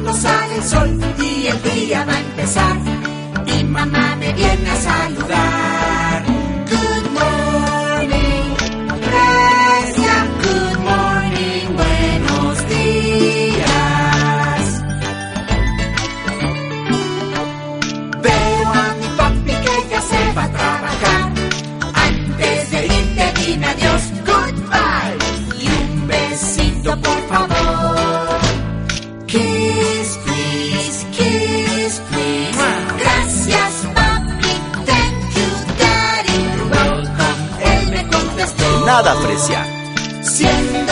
cuando sale el sol y el día va a empezar. Mi mamá me viene a saludar. Good morning, Grecia. Good morning, buenos días. Veo a mi papi que ya se va a trabajar. Antes de irte dime adiós, goodbye. Y un besito por favor. Kiss, please, kiss, please. Gracias, papi, thank you, daddy. You're welcome, él me contestó. Nada, Fresia. Siempre